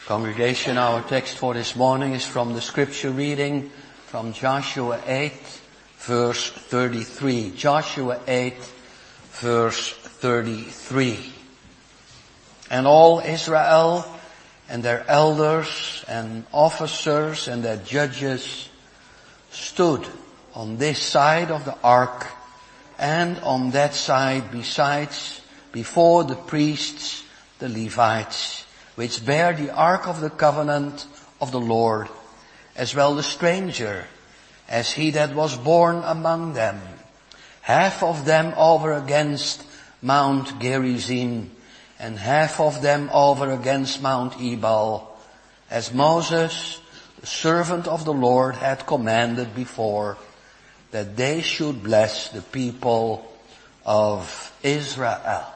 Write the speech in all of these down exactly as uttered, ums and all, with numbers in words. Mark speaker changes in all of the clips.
Speaker 1: Congregation, our text for this morning is from the scripture reading from Joshua eight, verse thirty-three. Joshua eight, verse thirty-three. And all Israel and their elders and officers and their judges stood on this side of the ark and on that side besides before the priests, the Levites, which bear the ark of the covenant of the Lord, as well the stranger, as he that was born among them, half of them over against Mount Gerizim, and half of them over against Mount Ebal, as Moses, the servant of the Lord, had commanded before, that they should bless the people of Israel.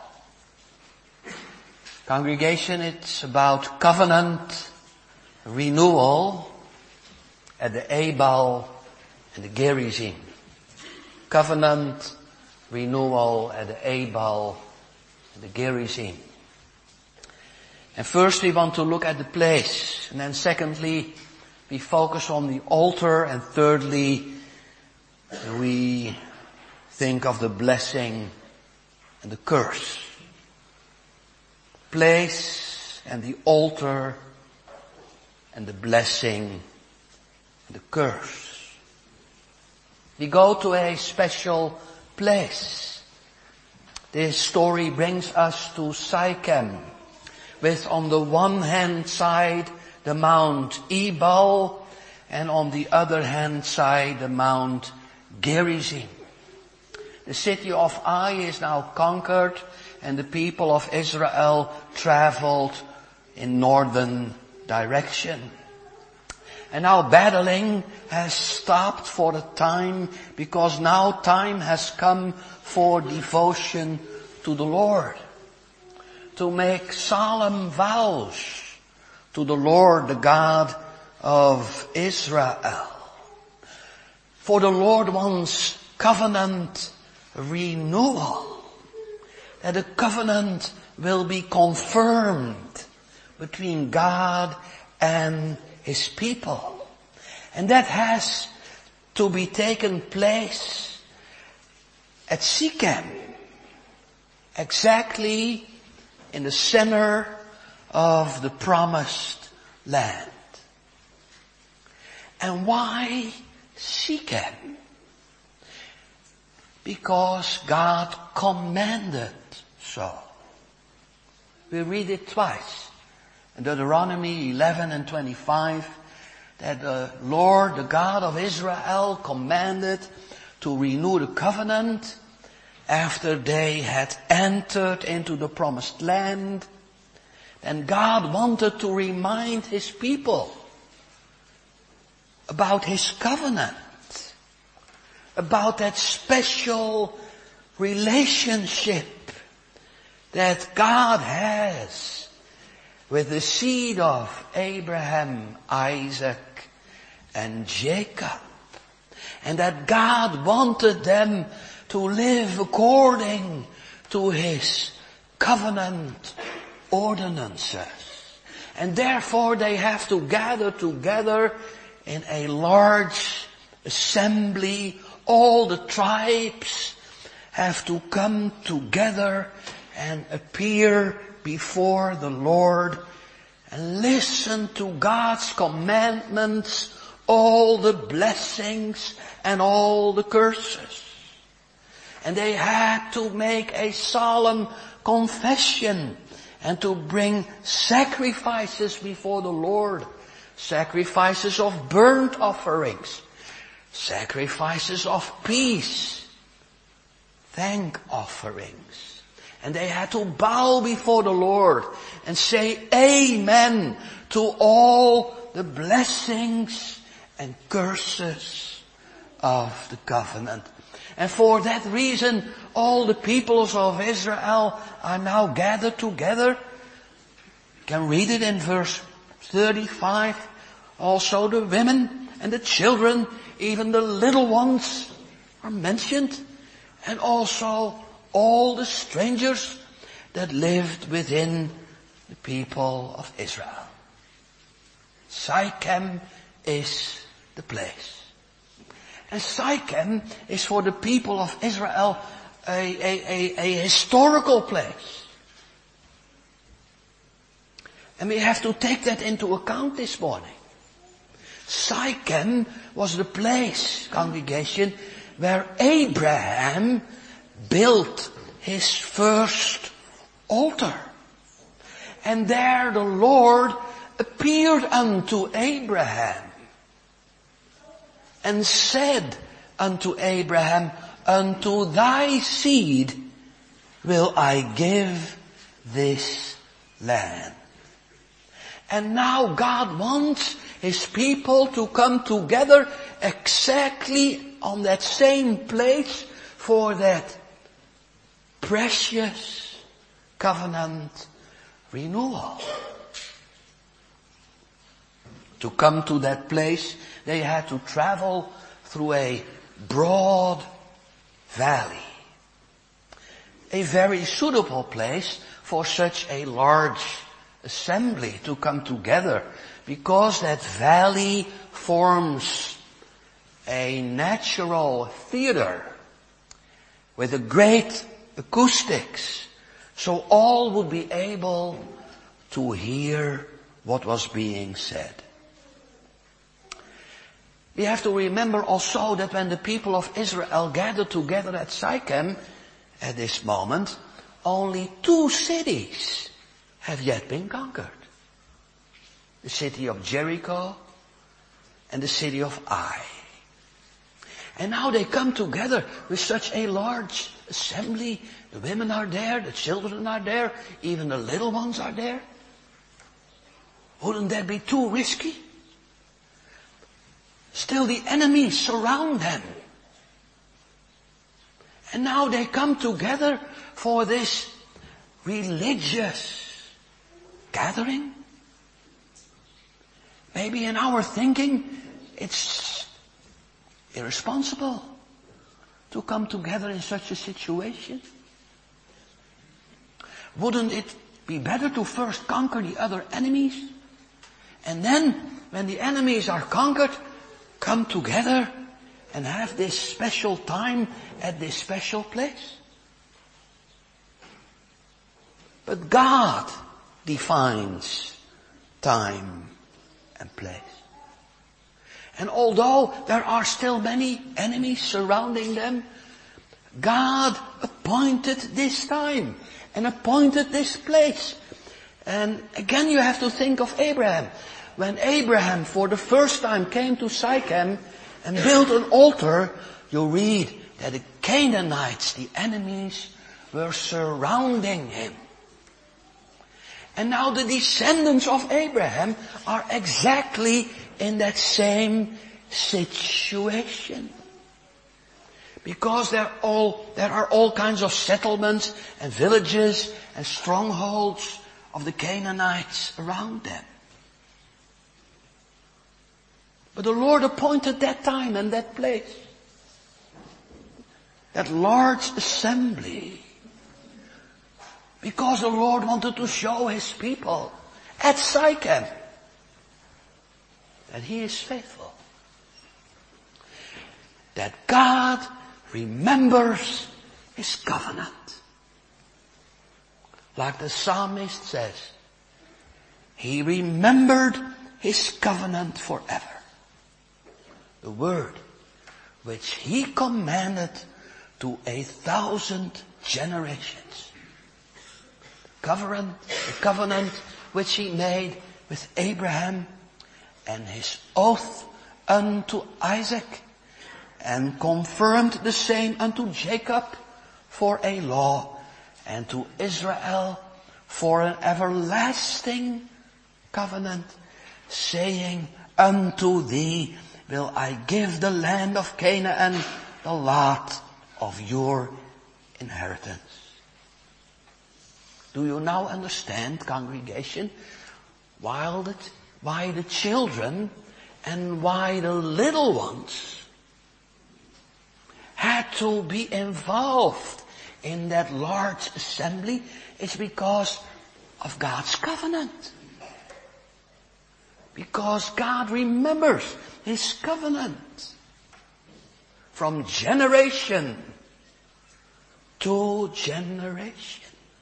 Speaker 1: Congregation, it's about covenant renewal at the Ebal and the Gerizim. Covenant renewal at the Ebal and the Gerizim. And first we want to look at the place. And then secondly, we focus on the altar. And thirdly, we think of the blessing and the curse. Place and the altar and the blessing and the curse. We go to a special place. This story brings us to Sychem, with on the one hand side the Mount Ebal and on the other hand side the Mount Gerizim. The city of Ai is now conquered, and the people of Israel traveled in northern direction. And now battling has stopped for a time, because now time has come for devotion to the Lord. To make solemn vows to the Lord, the God of Israel. For the Lord wants covenant renewal. That the covenant will be confirmed between God and His people. And that has to be taken place at Sychem, exactly in the center of the promised land. And why Sychem? Because God commanded so. We read it twice. In Deuteronomy eleven and twenty-five, that the Lord, the God of Israel, commanded to renew the covenant after they had entered into the promised land. And God wanted to remind His people about His covenant, about that special relationship that God has with the seed of Abraham, Isaac, and Jacob. And that God wanted them to live according to His covenant ordinances. And therefore they have to gather together in a large assembly. All the tribes have to come together and appear before the Lord and listen to God's commandments, all the blessings and all the curses. And they had to make a solemn confession and to bring sacrifices before the Lord. Sacrifices of burnt offerings. Sacrifices of peace. Thank offerings. And they had to bow before the Lord and say amen to all the blessings and curses of the covenant. And for that reason, all the peoples of Israel are now gathered together. You can read it in verse thirty-five. Also the women and the children, even the little ones, are mentioned. And also all the strangers that lived within the people of Israel. Sychem is the place. And Sychem is for the people of Israel a, a, a, a historical place. And we have to take that into account this morning. Sychem was the place, congregation, where Abraham built his first altar. And there the Lord appeared unto Abraham and said unto Abraham, unto thy seed will I give this land. And now God wants His people to come together exactly on that same place for that precious covenant renewal. To come to that place, they had to travel through a broad valley. A very suitable place for such a large assembly to come together, because that valley forms a natural theater with a great acoustics, so all would be able to hear what was being said. We have to remember also that when the people of Israel gathered together at Sychem at this moment, only two cities have yet been conquered. The city of Jericho and the city of Ai. And now they come together with such a large assembly. The women are there, the children are there, even the little ones are there. Wouldn't that be too risky? Still the enemies surround them. And now they come together for this religious gathering. Maybe in our thinking, it's irresponsible to come together in such a situation. Wouldn't it be better to first conquer the other enemies? And then, when the enemies are conquered, come together and have this special time at this special place? But God defines time and place. And although there are still many enemies surrounding them, God appointed this time and appointed this place. And again you have to think of Abraham. When Abraham for the first time came to Sychem and built an altar, you read that the Canaanites, the enemies, were surrounding him. And now the descendants of Abraham are exactly in that same situation. Because there are all, there are all kinds of settlements and villages and strongholds of the Canaanites around them. But the Lord appointed that time and that place. That large assembly. Because the Lord wanted to show His people at Sychem that He is faithful. That God remembers His covenant. Like the psalmist says, He remembered His covenant forever. The word which He commanded to a thousand generations. Covenant, the covenant which He made with Abraham, and His oath unto Isaac, and confirmed the same unto Jacob for a law, and to Israel for an everlasting covenant, saying, unto thee will I give the land of Canaan, the lot of your inheritance. Do you now understand, congregation, why the, why the children and why the little ones had to be involved in that large assembly? It's because of God's covenant. Because God remembers His covenant from generation to generation.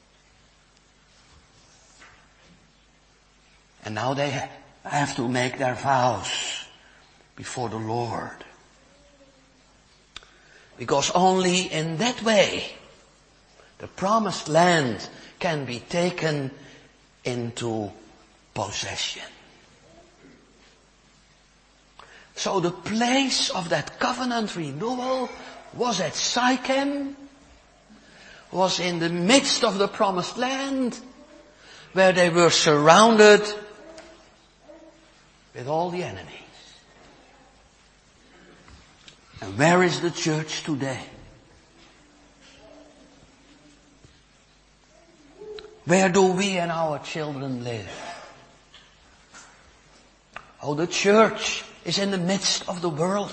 Speaker 1: And now they have to make their vows before the Lord. Because only in that way the promised land can be taken into possession. So the place of that covenant renewal was at Sichem, was in the midst of the promised land, where they were surrounded with all the enemies. And where is the church today? Where do we and our children live? Oh, the church is in the midst of the world.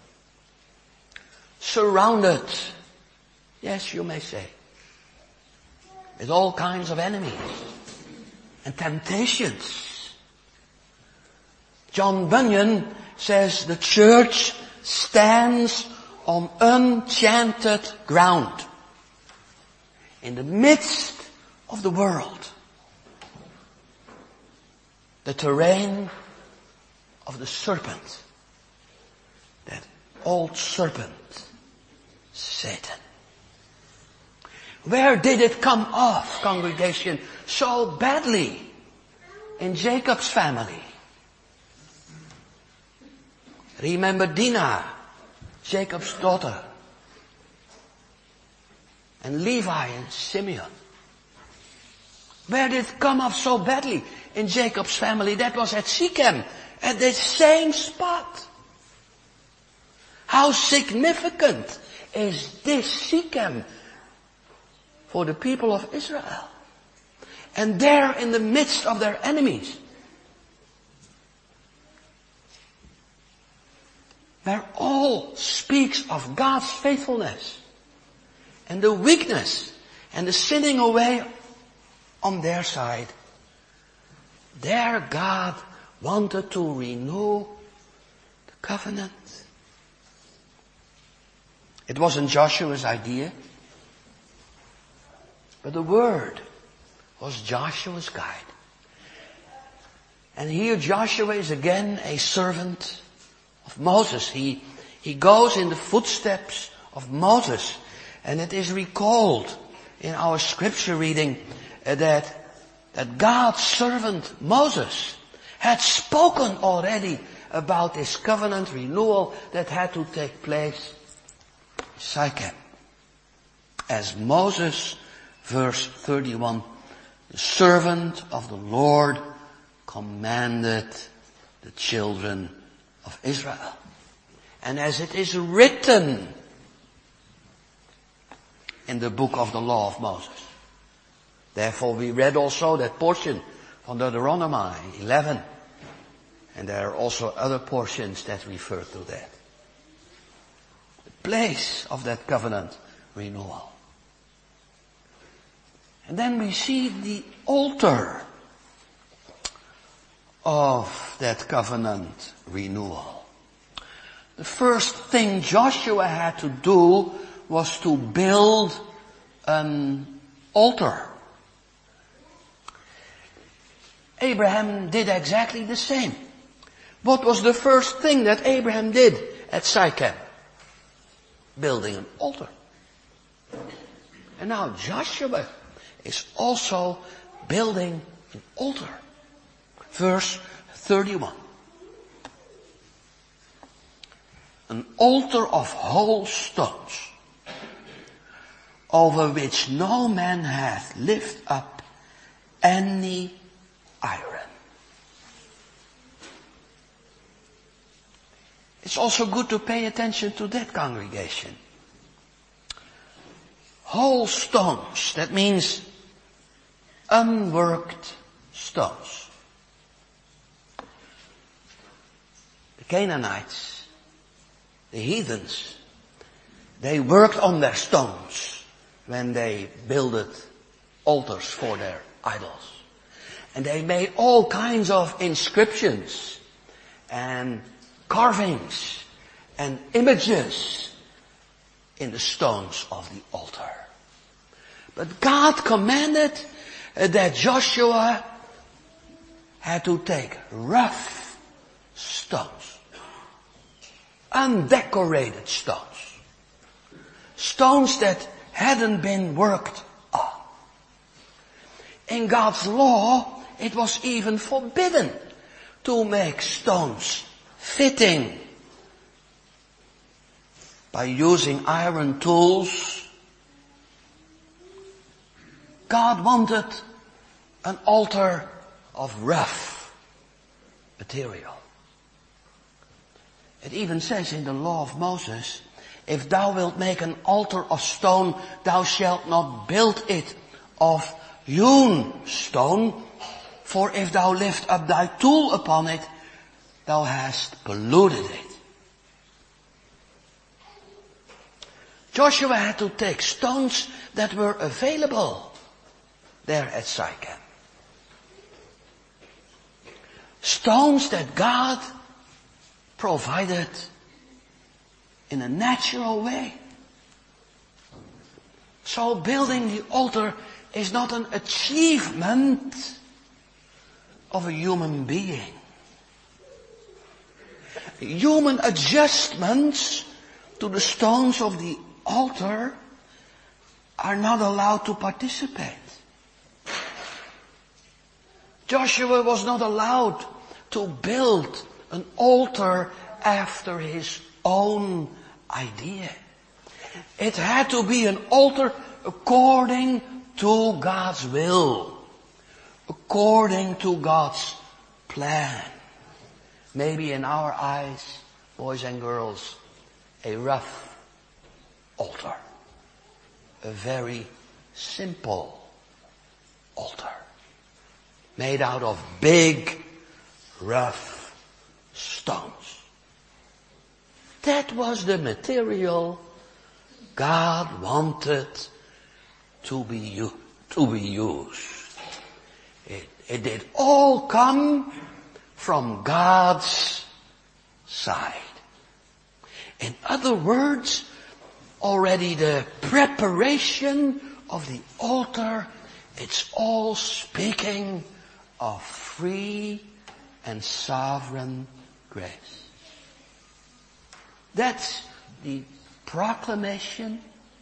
Speaker 1: Surrounded, yes, you may say, with all kinds of enemies and temptations. John Bunyan says the church stands on enchanted ground in the midst of the world. The terrain of the serpent, that old serpent, Satan. Where did it come off, congregation, so badly in Jacob's family? Remember Dinah, Jacob's daughter, and Levi and Simeon. Where did it come off so badly in Jacob's family? That was at Shechem, at the same spot. How significant is this Shechem for the people of Israel? And there in the midst of their enemies, where all speaks of God's faithfulness and the weakness and the sinning away on their side, there God wanted to renew the covenant. It wasn't Joshua's idea, but the word was Joshua's guide. And here Joshua is again a servant of Moses. He, he goes in the footsteps of Moses. And it is recalled in our scripture reading uh, that, that God's servant Moses had spoken already about this covenant renewal that had to take place in Shechem. As Moses, verse thirty-one, the servant of the Lord commanded the children of Israel. And as it is written in the book of the law of Moses. Therefore we read also that portion from Deuteronomy eleven. And there are also other portions that refer to that. The place of that covenant renewal. And then we see the altar of that covenant renewal. The first thing Joshua had to do was to build an altar. Abraham did exactly the same. What was the first thing that Abraham did at Shechem? Building an altar. And now Joshua is also building an altar. Verse thirty-one. An altar of whole stones, over which no man hath lifted up any iron. It's also good to pay attention to that, congregation. Whole stones, that means unworked stones. The Canaanites, the heathens, they worked on their stones when they builded altars for their idols. And they made all kinds of inscriptions and carvings and images in the stones of the altar. But God commanded that Joshua had to take rough stones, undecorated stones, stones that hadn't been worked on. In God's law, it was even forbidden to make stones fitting by using iron tools. God wanted an altar of rough material. It even says in the law of Moses, if thou wilt make an altar of stone, thou shalt not build it of hewn stone, for if thou lift up thy tool upon it, thou hast polluted it. Joshua had to take stones that were available there at Sychem. Stones that God provided in a natural way. So building the altar is not an achievement of a human being. Human adjustments to the stones of the altar are not allowed to participate. Joshua was not allowed to build an altar after his own idea. It had to be an altar according to God's will, according to God's plan. Maybe in our eyes, boys and girls, a rough altar. A very simple altar. Made out of big, rough stones. That was the material God wanted to be, u- to be used. It, it did all come from God's side. In other words, already the preparation of the altar, it's all speaking of free and sovereign grace. That's the proclamation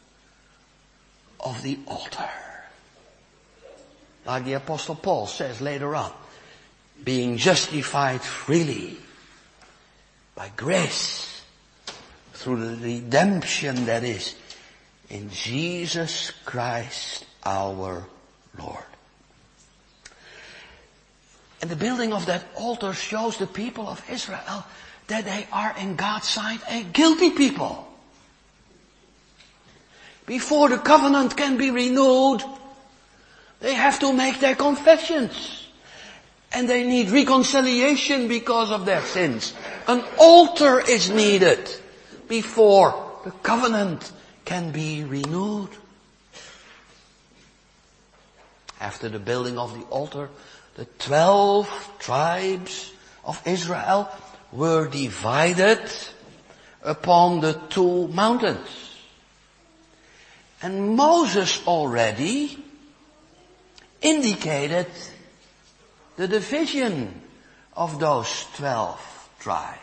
Speaker 1: of the altar. Like the Apostle Paul says later on, being justified freely by grace through the redemption that is in Jesus Christ our Lord. And the building of that altar shows the people of Israel that they are in God's sight a guilty people. Before the covenant can be renewed, they have to make their confessions. And they need reconciliation because of their sins. An altar is needed before the covenant can be renewed. After the building of the altar, the twelve tribes of Israel were divided upon the two mountains. And Moses already indicated the division of those twelve tribes.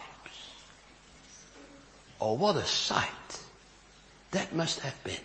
Speaker 1: Oh, what a sight that must have been.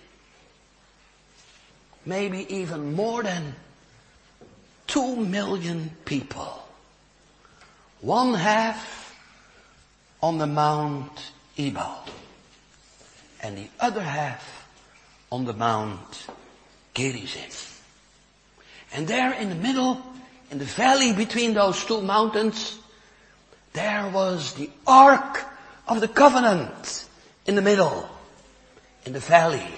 Speaker 1: Maybe even more than two million people. One half on the Mount Ebal, and the other half on the Mount Gerizim. And there in the middle, in the valley between those two mountains, there was the Ark of the Covenant in the middle, in the valley,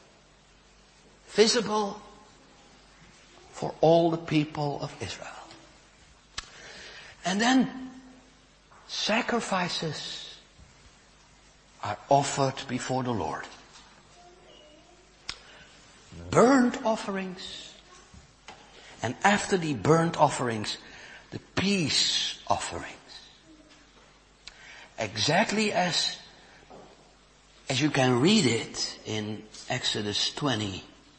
Speaker 1: visible for all the people of Israel. And then sacrifices are offered before the Lord. Burnt offerings And after the burnt offerings, the peace offerings. Exactly as, as you can read it in Exodus twenty.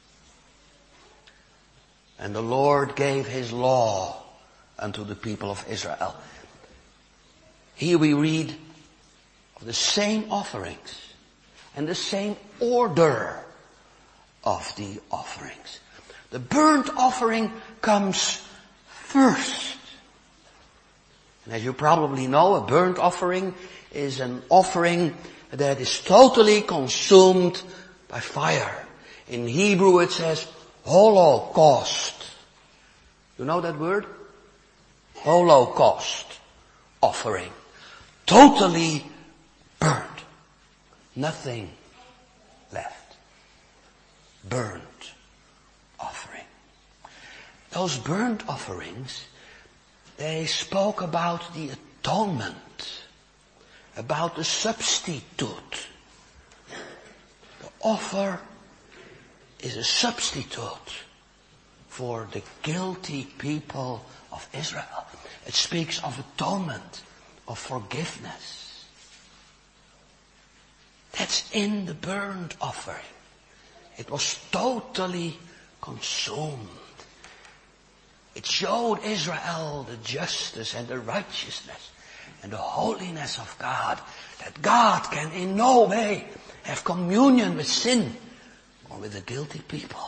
Speaker 1: And the Lord gave his law unto the people of Israel. Here we read of the same offerings and the same order of the offerings. The burnt offering comes first. And as you probably know, a burnt offering is an offering that is totally consumed by fire. In Hebrew it says holocaust. You know that word? Holocaust offering. Totally burned. Nothing left. Burnt offering. Those burnt offerings, they spoke about the atonement, about the substitute. The offer is a substitute for the guilty people of Israel. It speaks of atonement, of forgiveness. That's in the burnt offering. It was totally consumed. It showed Israel the justice and the righteousness and the holiness of God. That God can in no way have communion with sin or with the guilty people.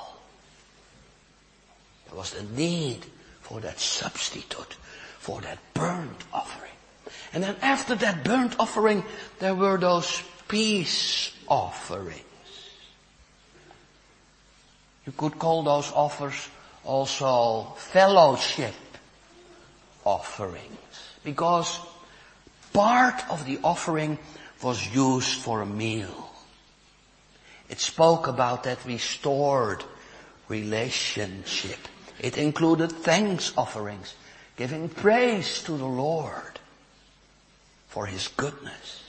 Speaker 1: There was the need for that substitute, for that burnt offering. And then after that burnt offering, there were those peace offerings. You could call those offers also fellowship offerings, because part of the offering was used for a meal. It spoke about that restored relationship. It included thanks offerings, giving praise to the Lord for his goodness.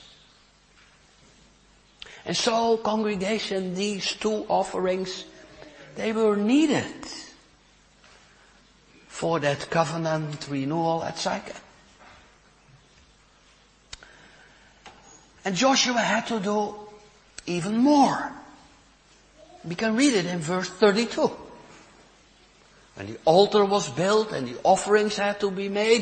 Speaker 1: And so, congregation, these two offerings, they were needed for that covenant renewal at Sychem. And Joshua had to do even more. We can read it in verse thirty-two. When the altar was built and the offerings had to be made,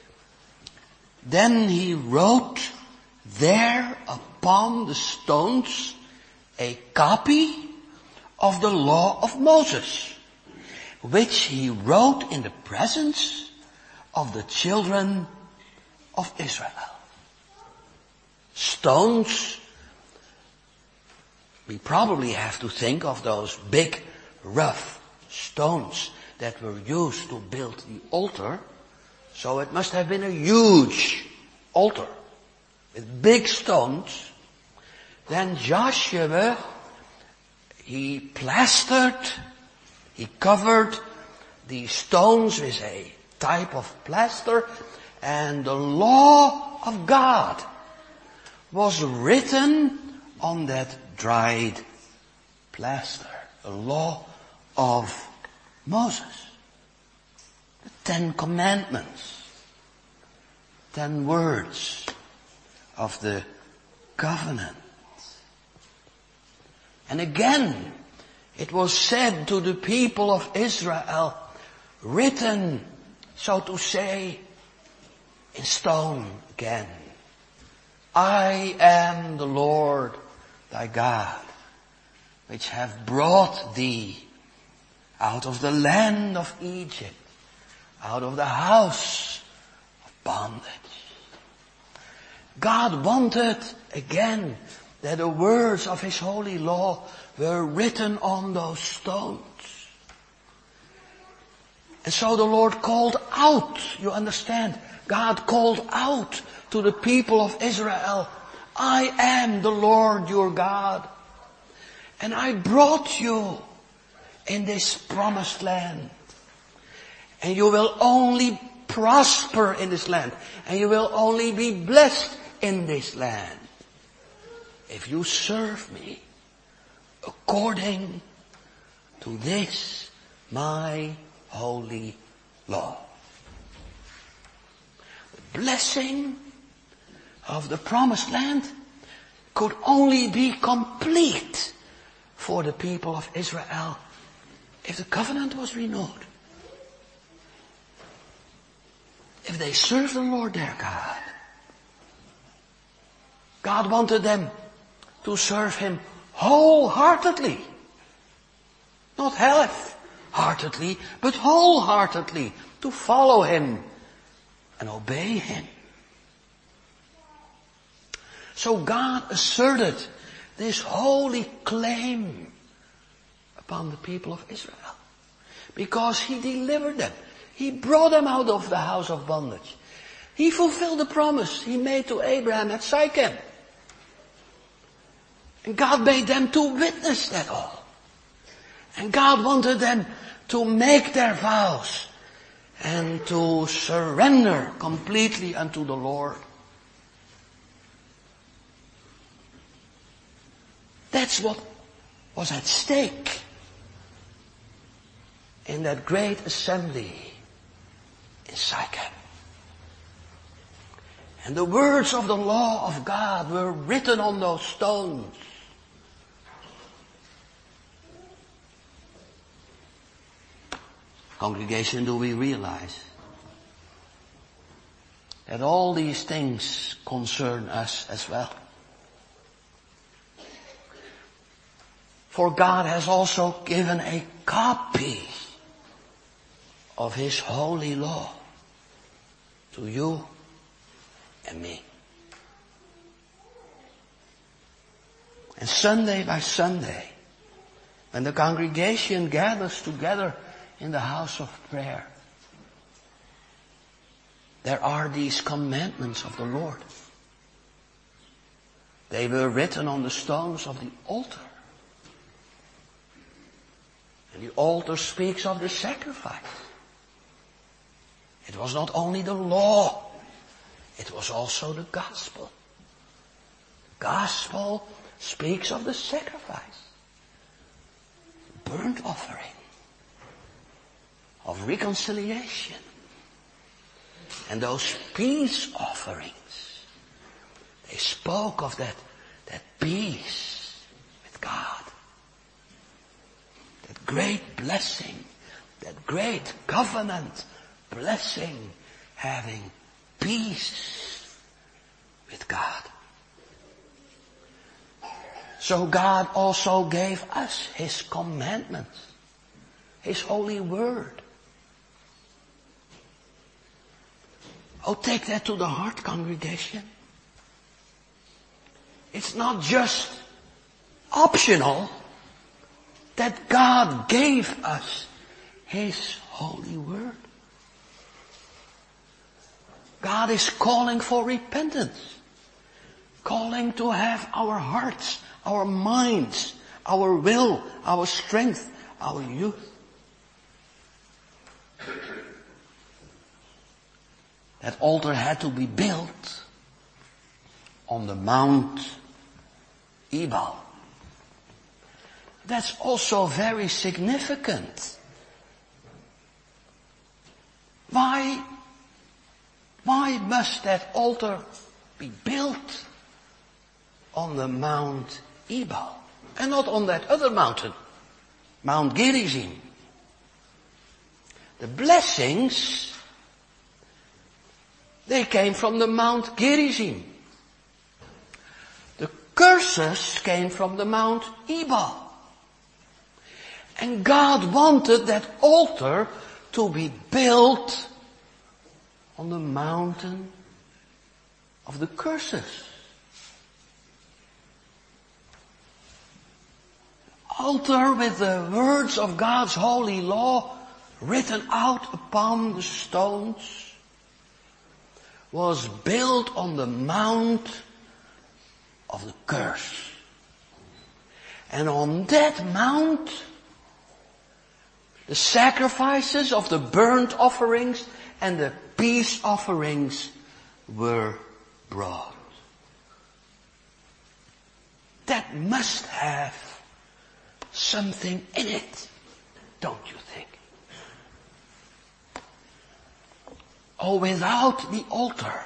Speaker 1: then he wrote there upon the stones a copy of the law of Moses, which he wrote in the presence of the children of Israel. Stones, we probably have to think of those big, rough stones that were used to build the altar. So it must have been a huge altar with big stones. Then Joshua, he plastered, he covered the stones with a type of plaster, and the law of God was written on that dried plaster. The law of Moses. The Ten Commandments. Ten words of the covenant. And again, it was said to the people of Israel, written, so to say, in stone again. I am the Lord thy God, which have brought thee out of the land of Egypt, out of the house of bondage. God wanted again that the words of his holy law were written on those stones. And so the Lord called out, you understand, God called out to the people of Israel, I am the Lord your God, and I brought you in this promised land. And you will only prosper in this land, and you will only be blessed in this land if you serve me according to this my holy law. The blessing of the promised land could only be complete for the people of Israel if the covenant was renewed. If they served the Lord their God. God wanted them to serve Him wholeheartedly. Not half-heartedly, but wholeheartedly. To follow Him and obey Him. So God asserted this holy claim upon the people of Israel. Because He delivered them. He brought them out of the house of bondage. He fulfilled the promise He made to Abraham at Shechem. And God made them to witness that all. And God wanted them to make their vows and to surrender completely unto the Lord. That's what was at stake in that great assembly in Shechem. And the words of the law of God were written on those stones. Congregation, do we realize that all these things concern us as well? For God has also given a copy of His holy law to you and me. And Sunday by Sunday, when the congregation gathers together in the house of prayer, there are these commandments of the Lord. They were written on the stones of the altar. And the altar speaks of the sacrifice. It was not only the law, it was also the gospel. The gospel speaks of the sacrifice, burnt offering, of reconciliation, and those peace offerings. They spoke of that, that peace with God, that great blessing, that great covenant blessing, having peace with God. So God also gave us His commandments, His holy word. Oh, take that to the heart, congregation. It's not just optional that God gave us His holy word. God is calling for repentance, calling to have our hearts, our minds, our will, our strength, our youth. That altar had to be built on the Mount Ebal. That's also very significant. Why, why must that altar be built on the Mount Ebal and not on that other mountain, Mount Gerizim? The blessings, they came from the Mount Gerizim. The curses came from the Mount Ebal. And God wanted that altar to be built on the mountain of the curses. Altar with the words of God's holy law written out upon the stones was built on the mount of the curse. And on that mount, the sacrifices of the burnt offerings and the peace offerings were brought. That must have something in it, don't you think? Oh, without the altar,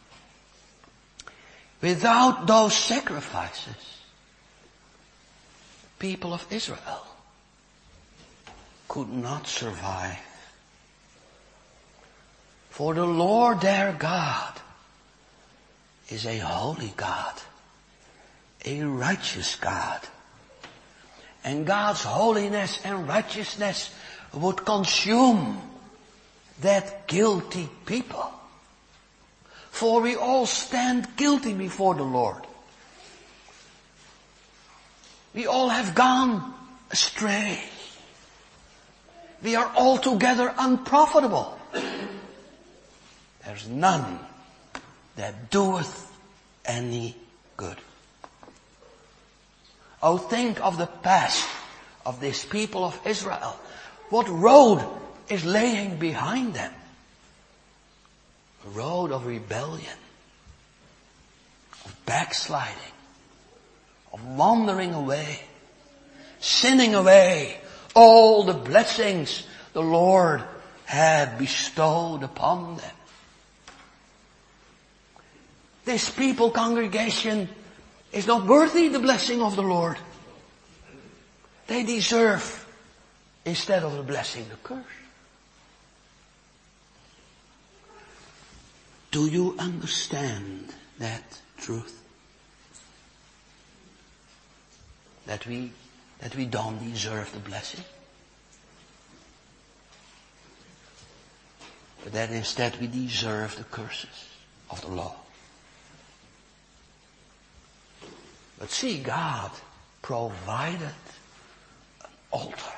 Speaker 1: without those sacrifices, people of Israel could not survive. For the Lord their God is a holy God, a righteous God. And God's holiness and righteousness would consume that guilty people. For we all stand guilty before the Lord. We all have gone astray. We are altogether unprofitable. There's none that doeth any good. Oh, think of the past of this people of Israel. What road is laying behind them? A road of rebellion, of backsliding, of wandering away, sinning away all the blessings the Lord had bestowed upon them. This people congregation is not worthy the blessing of the Lord. They deserve, instead of the blessing, the curse. Do you understand that truth? That we, that we don't deserve the blessing? But that instead we deserve the curses of the law. But see, God provided an altar.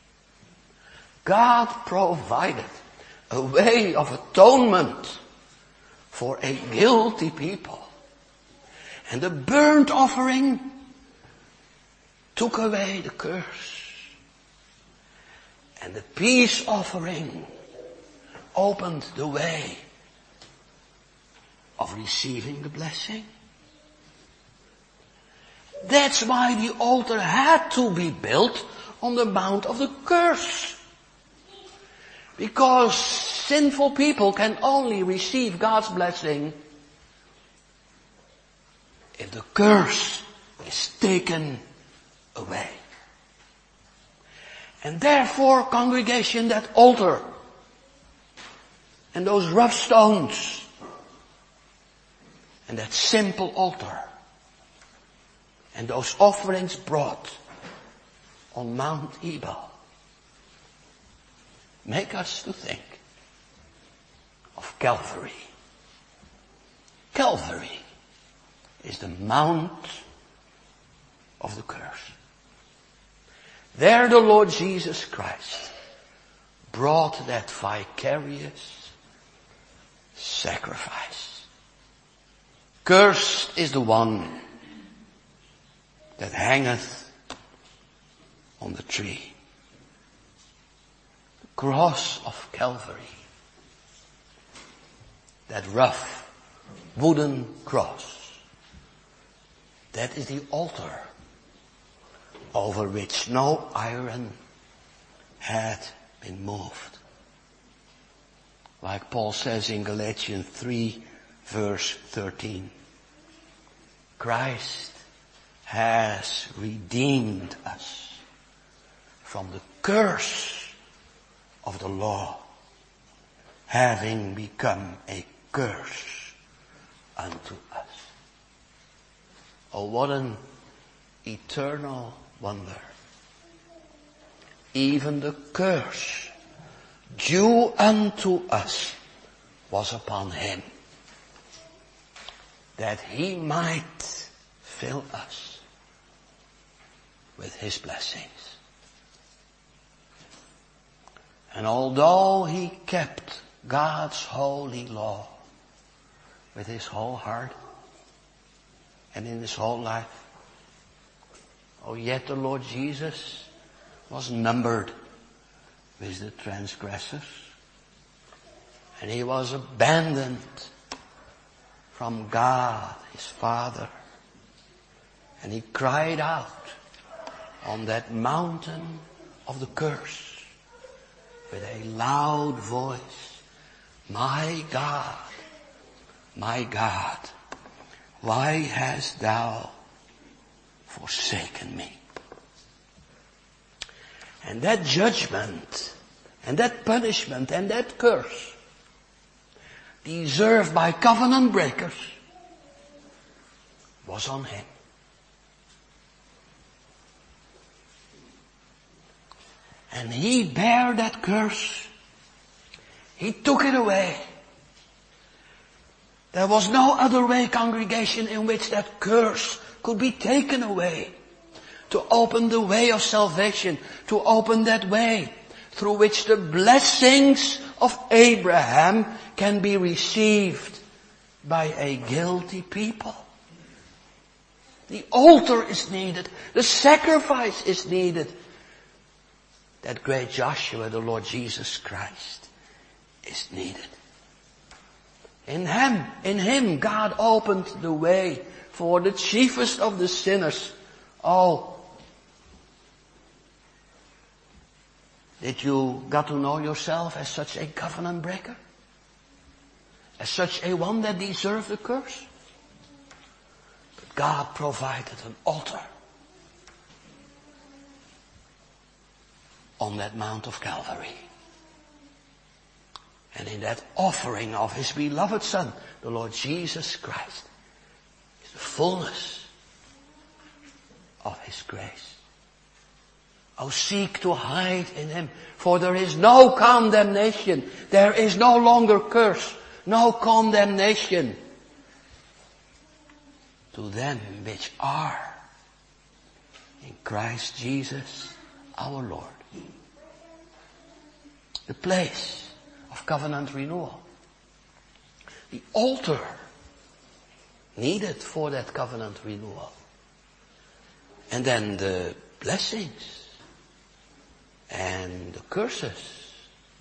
Speaker 1: God provided a way of atonement for a guilty people. And the burnt offering took away the curse. And the peace offering opened the way of receiving the blessing. That's why the altar had to be built on the mount of the curse. Because sinful people can only receive God's blessing if the curse is taken away. And therefore, congregation, that altar and those rough stones and that simple altar and those offerings brought on Mount Ebal make us to think of Calvary. Calvary is the mount of the curse. There the Lord Jesus Christ brought that vicarious sacrifice. Cursed is the one that hangeth on the tree. The cross of Calvary. That rough wooden cross. That is the altar over which no iron had been moved. Like Paul says in Galatians three verse thirteen. Christ has redeemed us from the curse of the law, having become a curse unto us. Oh, what an eternal wonder. Even the curse due unto us was upon him, that he might fill us with his blessings. And although he kept God's holy law with his whole heart and in his whole life, oh, yet the Lord Jesus was numbered with the transgressors, and he was abandoned from God, his Father, and he cried out on that mountain of the curse with a loud voice, My God, my God, why hast thou forsaken me? And that judgment, and that punishment, and that curse, deserved by covenant breakers, was on him. And he bare that curse. He took it away. There was no other way, congregation, in which that curse could be taken away. To open the way of salvation, to open that way through which the blessings of Abraham can be received by a guilty people. The altar is needed. The sacrifice is needed. That great Joshua, the Lord Jesus Christ, is needed. In him, in him, God opened the way for the chiefest of the sinners. Oh, did you got to know yourself as such a covenant breaker? As such a one that deserved the curse? But God provided an altar on that Mount of Calvary. And in that offering of his beloved Son, the Lord Jesus Christ, is the fullness of his grace. Oh, seek to hide in him, for there is no condemnation. There is no longer curse, no condemnation to them which are in Christ Jesus our Lord. The place of covenant renewal. The altar needed for that covenant renewal. And then the blessings and the curses,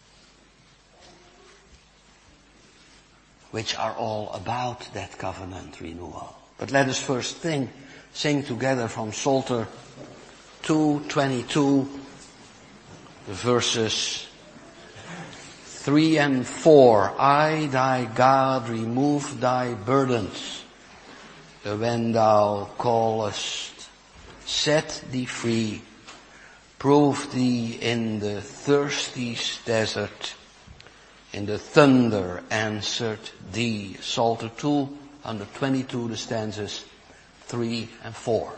Speaker 1: which are all about that covenant renewal. But let us first sing, sing together from Psalter two twenty-two, the verses three and four. I, thy God, remove thy burdens, when thou callest, set thee free, prove thee in the thirsty desert, in the thunder answered thee. Psalter two twenty-two, the stanzas three and four.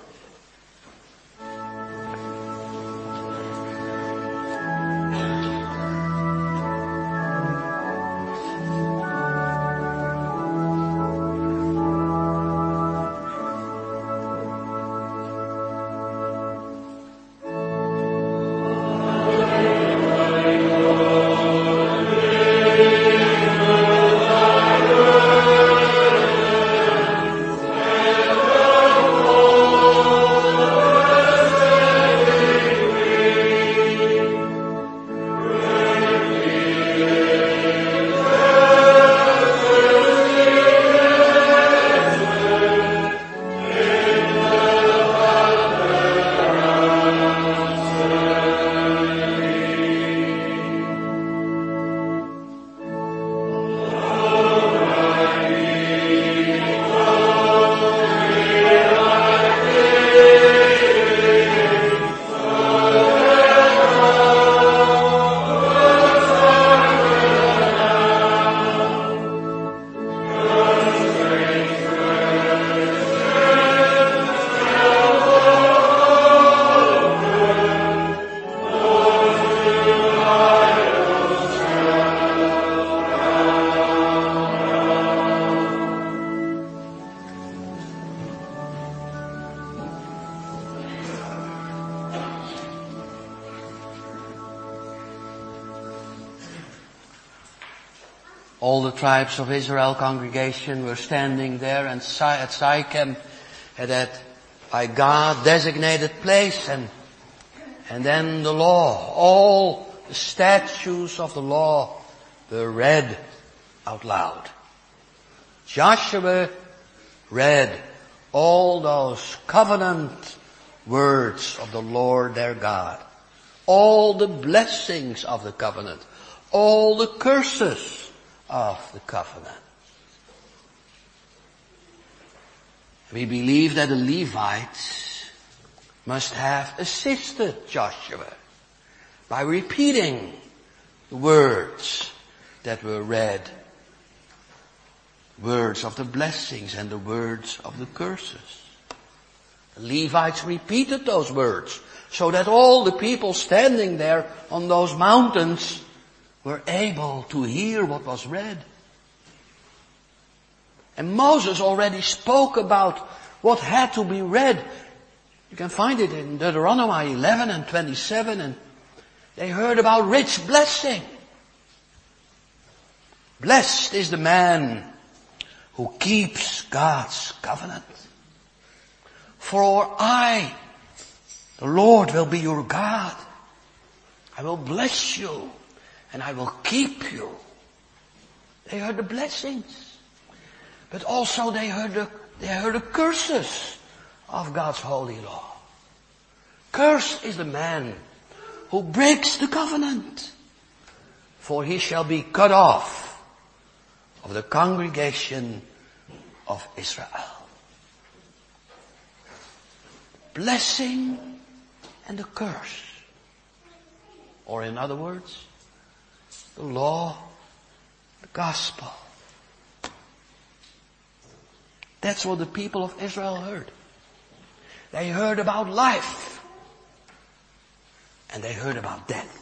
Speaker 1: All the tribes of Israel congregation were standing there and at Sychem at that by God designated place, and and then the law, all the statutes of the law were read out loud. Joshua read all those covenant words of the Lord their God, all the blessings of the covenant, all the curses of the covenant. We believe that the Levites must have assisted Joshua by repeating the words that were read, words of the blessings and the words of the curses. The Levites repeated those words so that all the people standing there on those mountains were able to hear what was read. And Moses already spoke about what had to be read. You can find it in Deuteronomy eleven and twenty-seven, and they heard about rich blessing. Blessed is the man who keeps God's covenant. For I, the Lord, will be your God. I will bless you and I will keep you. They heard the blessings. But also they heard the, they heard the curses of God's holy law. Cursed is the man who breaks the covenant, for he shall be cut off of the congregation of Israel. Blessing and the curse. Or in other words, the law, the gospel. That's what the people of Israel heard. They heard about life. And they heard about death.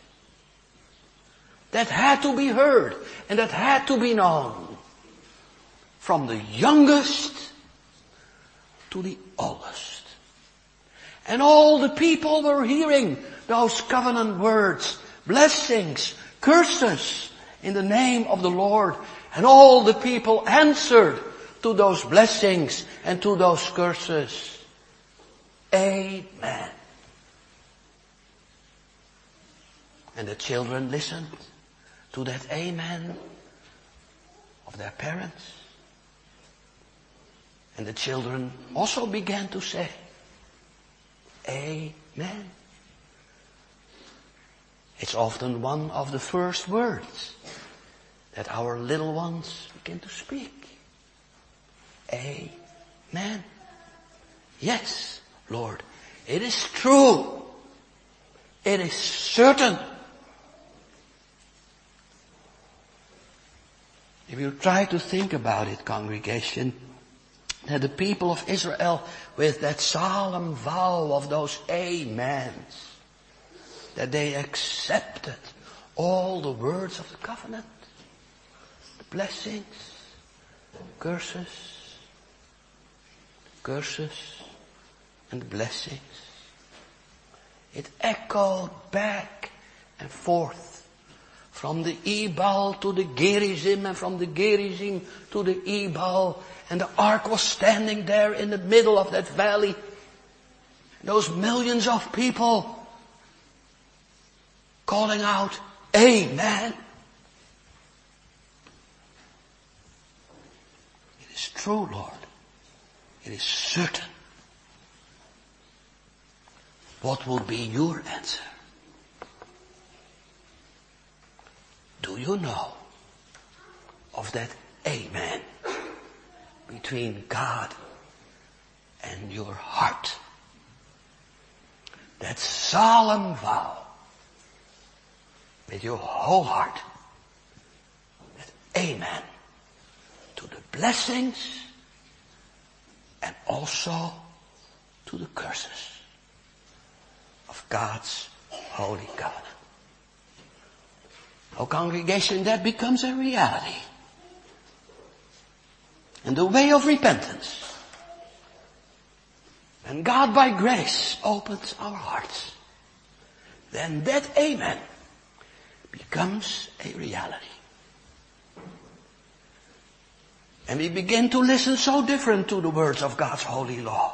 Speaker 1: That had to be heard. And that had to be known. From the youngest to the oldest. And all the people were hearing those covenant words. Blessings, curses in the name of the Lord. And all the people answered to those blessings and to those curses. Amen. And the children listened to that amen of their parents. And the children also began to say, Amen. It's often one of the first words that our little ones begin to speak. Amen. Yes, Lord, it is true. It is certain. If you try to think about it, congregation, that the people of Israel, with that solemn vow of those amens, that they accepted all the words of the covenant, the blessings, curses, curses and blessings. It echoed back and forth from the Ebal to the Gerizim and from the Gerizim to the Ebal. And the ark was standing there in the middle of that valley. Those millions of people calling out, Amen. It is true, Lord. It is certain. What will be your answer? Do you know of that amen between God and your heart? That solemn vow with your whole heart. That amen to the blessings and also to the curses of God's holy covenant. Oh, congregation, that becomes a reality. And the way of repentance. And God by grace opens our hearts. Then that amen becomes a reality. And we begin to listen so different to the words of God's holy law.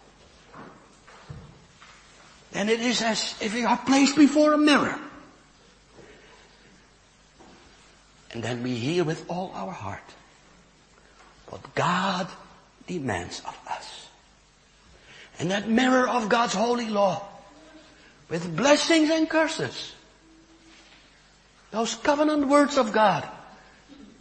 Speaker 1: And it is as if we are placed before a mirror. And then we hear with all our heart what God demands of us. And that mirror of God's holy law, with blessings and curses, those covenant words of God,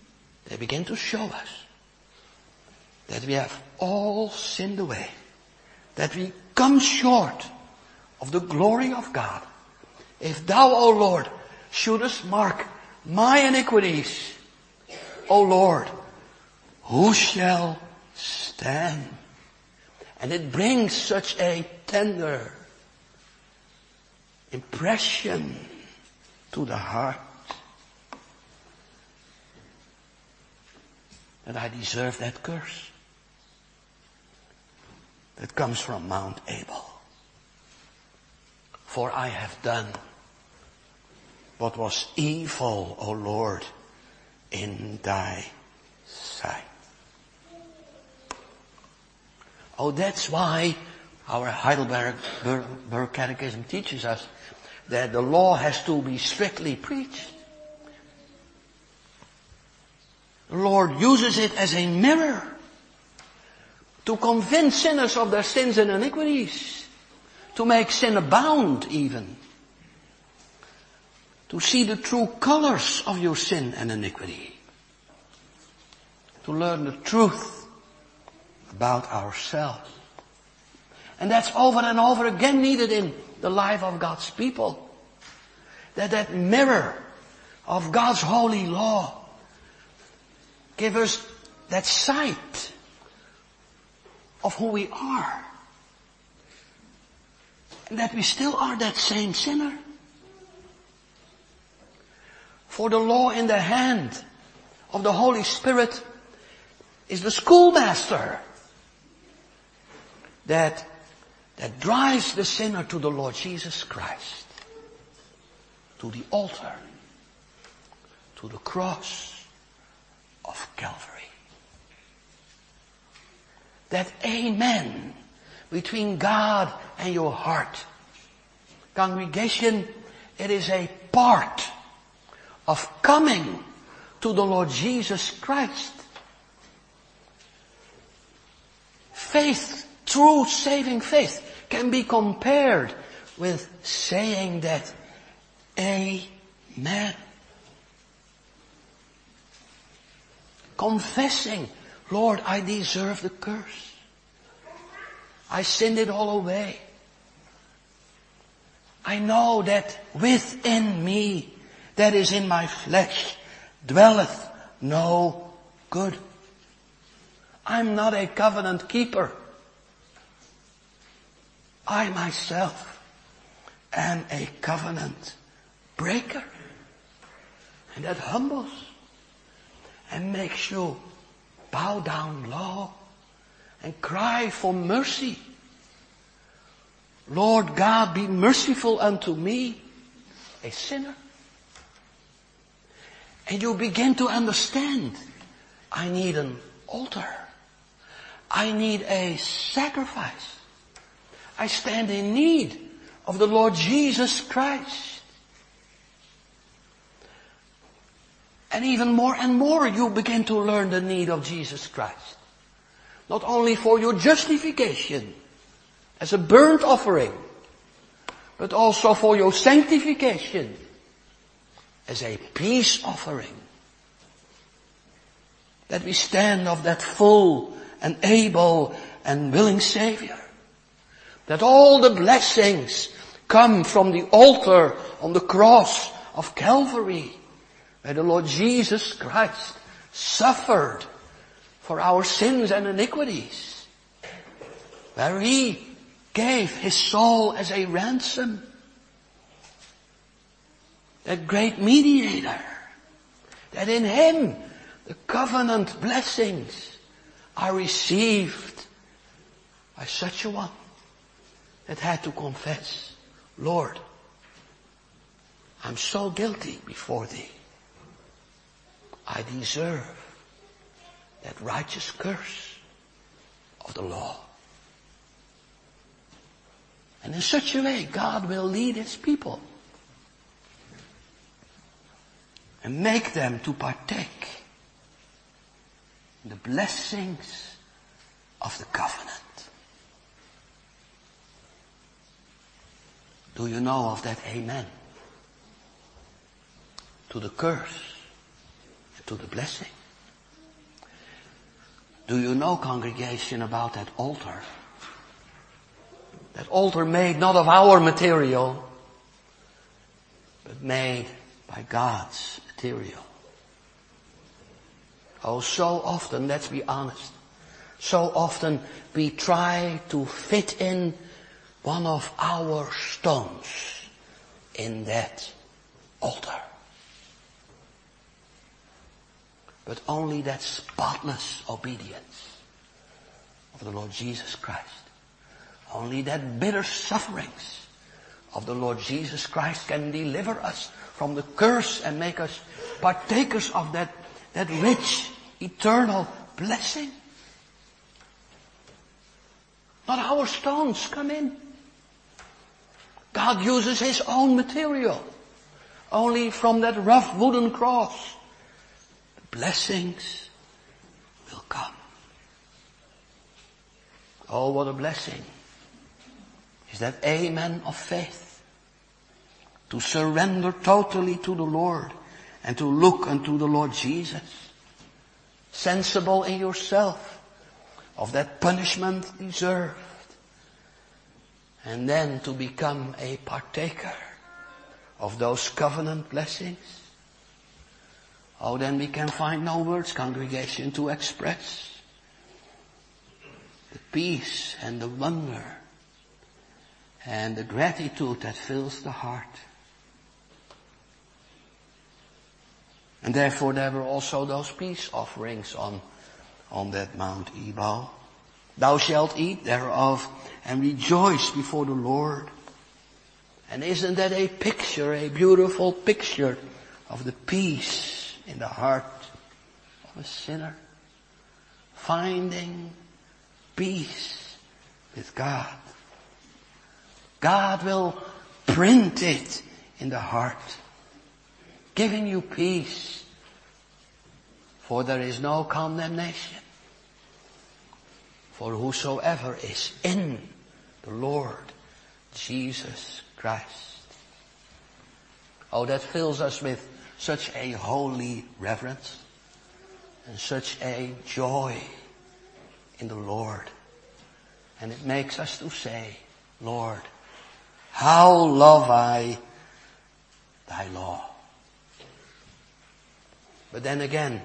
Speaker 1: they begin to show us that we have all sinned away, that we come short of the glory of God. If thou, O Lord, shouldest mark my iniquities, O Lord, who shall stand? And it brings such a tender impression to the heart that I deserve that curse that comes from Mount Abel. For I have done what was evil, O Lord, in thy sight. Oh, that's why our Heidelberg Catechism teaches us that the law has to be strictly preached. The Lord uses it as a mirror to convince sinners of their sins and iniquities, to make sin abound even, to see the true colors of your sin and iniquity, to learn the truth about ourselves. And that's over and over again needed in the life of God's people. That that mirror of God's holy law give us that sight of who we are. And that we still are that same sinner. For the law in the hand of the Holy Spirit is the schoolmaster that, that drives the sinner to the Lord Jesus Christ, to the altar, to the cross of Calvary. That amen between God and your heart. Congregation, it is a part of coming to the Lord Jesus Christ. Faith, true saving faith, can be compared with saying that amen. Confessing, Lord, I deserve the curse. I sinned it all away. I know that within me, that is in my flesh, dwelleth no good. I'm not a covenant keeper. I myself am a covenant breaker. And that humbles and makes you bow down low and cry for mercy. Lord God, be merciful unto me, a sinner. And you begin to understand, I need an altar. I need a sacrifice. I stand in need of the Lord Jesus Christ. And even more and more you begin to learn the need of Jesus Christ. Not only for your justification as a burnt offering, but also for your sanctification as a peace offering. That we stand of that full and able and willing Savior. That all the blessings come from the altar on the cross of Calvary, where the Lord Jesus Christ suffered for our sins and iniquities, where He gave His soul as a ransom. That great mediator, that in Him the covenant blessings are received by such a one that had to confess, Lord, I'm so guilty before Thee. I deserve that righteous curse of the law. And in such a way, God will lead His people and make them to partake in the blessings of the covenant. Do you know of that amen? To the curse and to the blessing. Do you know, congregation, about that altar? That altar made not of our material, but made by God's material. Oh, so often, let's be honest, so often we try to fit in one of our stones in that altar. But only that spotless obedience of the Lord Jesus Christ, only that bitter sufferings of the Lord Jesus Christ can deliver us from the curse and make us partakers of that, that rich, eternal blessing. Not our stones come in. God uses His own material. Only from that rough wooden cross, the blessings will come. Oh, what a blessing is that amen of faith. To surrender totally to the Lord and to look unto the Lord Jesus. Sensible in yourself of that punishment deserved. And then to become a partaker of those covenant blessings. Oh, then we can find no words, congregation, to express the peace and the wonder and the gratitude that fills the heart. And therefore there were also those peace offerings on, on that Mount Ebal. Thou shalt eat thereof and rejoice before the Lord. And isn't that a picture, a beautiful picture of the peace in the heart of a sinner? Finding peace with God. God will print it in the heart, giving you peace, for there is no condemnation for whosoever is in the Lord Jesus Christ. Oh, that fills us with such a holy reverence and such a joy in the Lord. And it makes us to say, Lord, how love I thy law. But then again,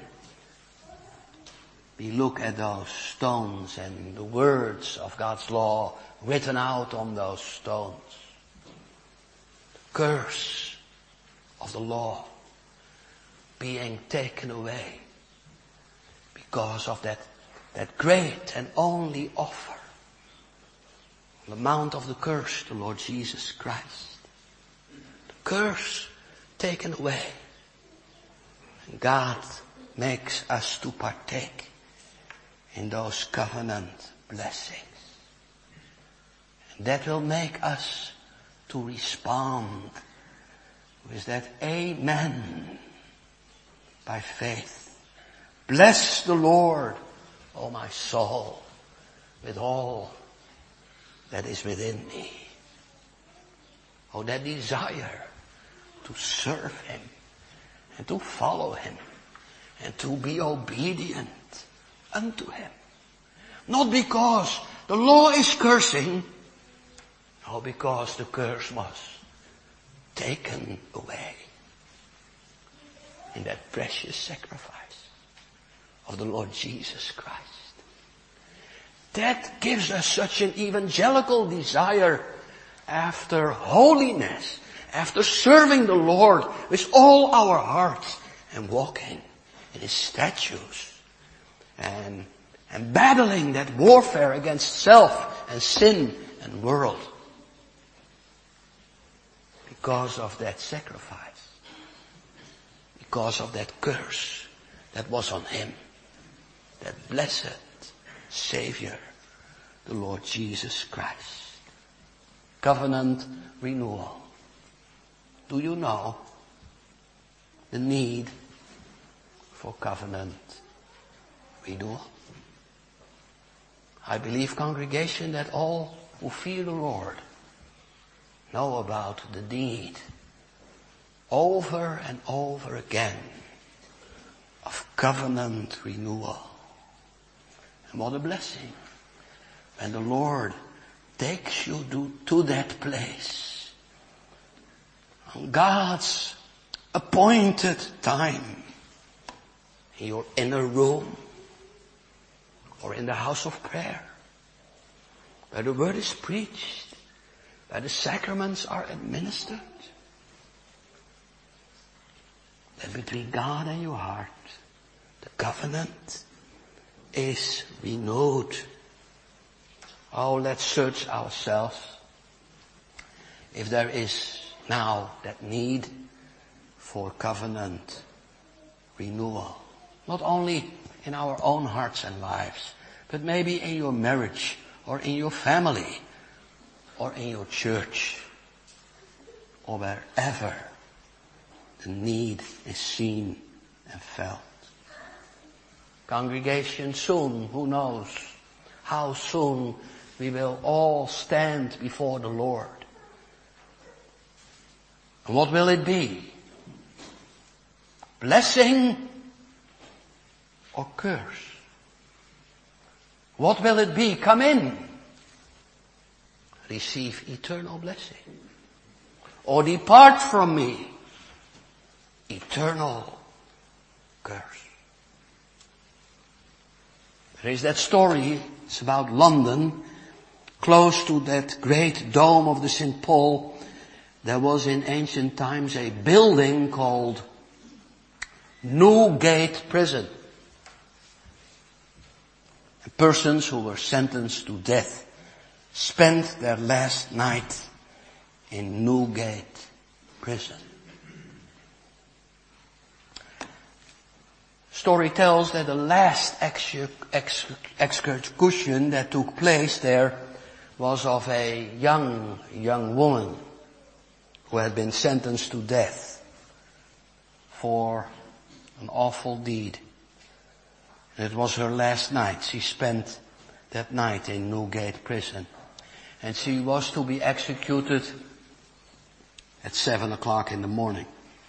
Speaker 1: we look at those stones and the words of God's law written out on those stones. The curse of the law being taken away because of that, that great and only offer. The mount of the curse, the Lord Jesus Christ. The curse taken away. And God makes us to partake in those covenant blessings. And that will make us to respond with that amen by faith. Bless the Lord, O my soul, with all that is within me. Oh, that desire to serve Him and to follow Him and to be obedient unto Him. Not because the law is cursing, no, because the curse was taken away in that precious sacrifice of the Lord Jesus Christ. That gives us such an evangelical desire after holiness, after serving the Lord with all our hearts and walking in His statutes and, and battling that warfare against self and sin and world. Because of that sacrifice. Because of that curse that was on Him. That blessed Savior, the Lord Jesus Christ. Covenant renewal. Do you know the need for covenant renewal? I believe, congregation, that all who fear the Lord know about the need over and over again of covenant renewal. And what a blessing when the Lord takes you to, to that place on God's appointed time, in your inner room or in the house of prayer, where the word is preached, where the sacraments are administered. That between God and your heart, the covenant is renewed. Oh, let's search ourselves if there is now that need for covenant renewal. Not only in our own hearts and lives, but maybe in your marriage or in your family or in your church or wherever the need is seen and felt. Congregation, soon, who knows how soon we will all stand before the Lord. And what will it be? Blessing or curse? What will it be? Come in. Receive eternal blessing. Or depart from me. Eternal curse. There is that story, it's about London, close to that great dome of the Saint Paul. There was in ancient times a building called Newgate Prison. And persons who were sentenced to death spent their last night in Newgate Prison. Story tells that the last ex- ex- execution that took place there was of a young, young woman who had been sentenced to death for an awful deed. And it was her last night. She spent that night in Newgate Prison. And she was to be executed at seven o'clock in the morning.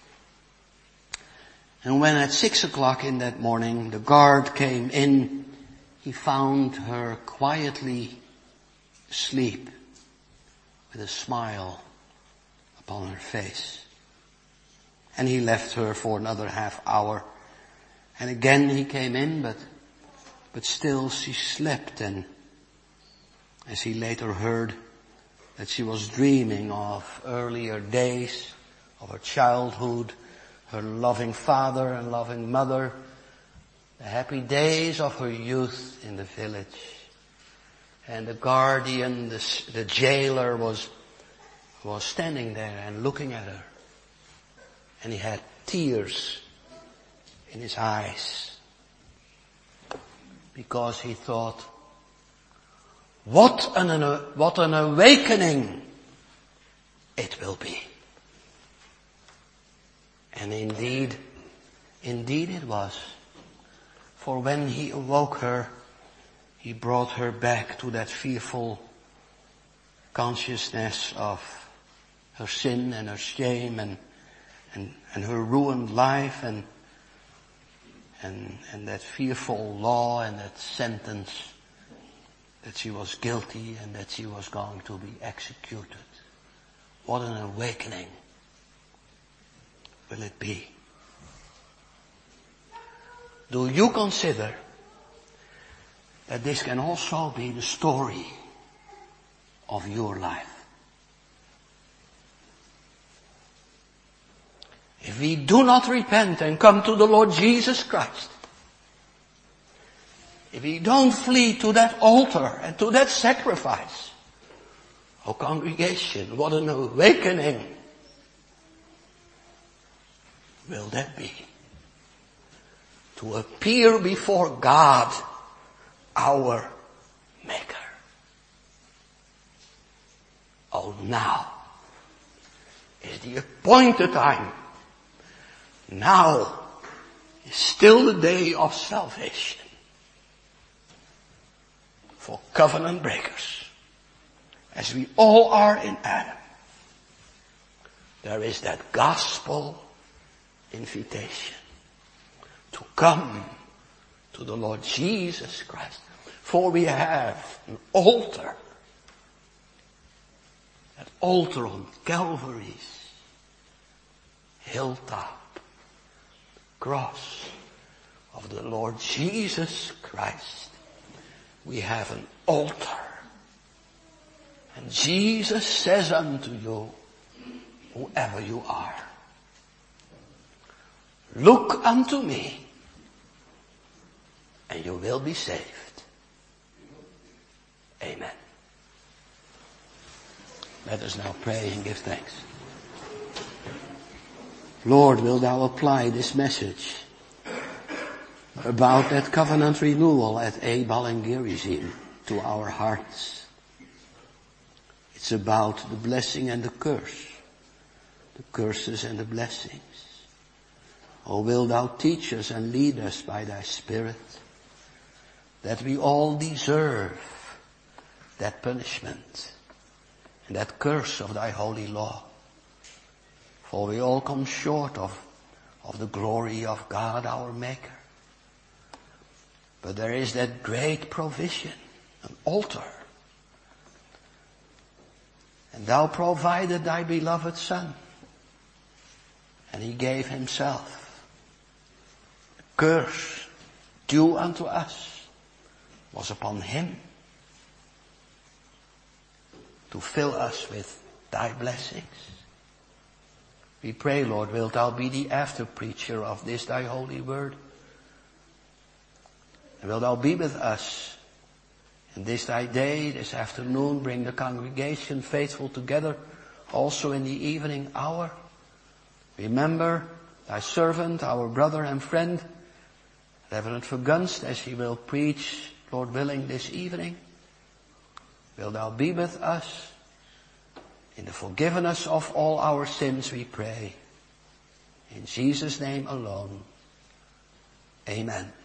Speaker 1: And when at six o'clock in that morning the guard came in, he found her quietly asleep with a smile upon her face. And he left her for another half hour. And again he came in, but, but still she slept. And as he later heard that she was dreaming of earlier days, of her childhood, her loving father and loving mother, the happy days of her youth in the village. And the guardian, the, the jailer was, was standing there and looking at her. And he had tears in his eyes. Because he thought, what an, what an awakening it will be. And indeed, indeed it was. For when he awoke her, he brought her back to that fearful consciousness of her sin and her shame and, and, and her ruined life and, and, and that fearful law and that sentence that she was guilty and that she was going to be executed. What an awakening will it be? Do you consider that this can also be the story of your life? If we do not repent and come to the Lord Jesus Christ, if we don't flee to that altar and to that sacrifice, oh congregation, what an awakening will that be? To appear before God, our Maker. Oh, now is the appointed time. Now is still the day of salvation for covenant breakers, as we all are in Adam. There is that gospel invitation to come to the Lord Jesus Christ, For we have an altar. That altar on Calvary's hilltop. The cross of the Lord Jesus Christ. We have an altar. And Jesus says unto you, whoever you are, look unto me, and you will be saved. Amen. Let us now pray and give thanks. Lord, will thou apply this message about that covenant renewal at Ebal and Gerizim to our hearts. It's about the blessing and the curse, the curses and the blessings. Oh, will thou teach us and lead us by thy Spirit that we all deserve that punishment and that curse of thy holy law. For we all come short of, of the glory of God our Maker. But there is that great provision, an altar. And thou provided thy beloved Son. And he gave himself. The curse due unto us was upon him to fill us with thy blessings. We pray, Lord, wilt thou be the after preacher of this thy holy word? And wilt thou be with us in this thy day, this afternoon, bring the congregation faithful together also in the evening hour. Remember thy servant, our brother and friend, Reverend Vergunst, as he will preach, Lord willing, this evening. Will thou be with us in the forgiveness of all our sins, we pray. In Jesus' name alone. Amen.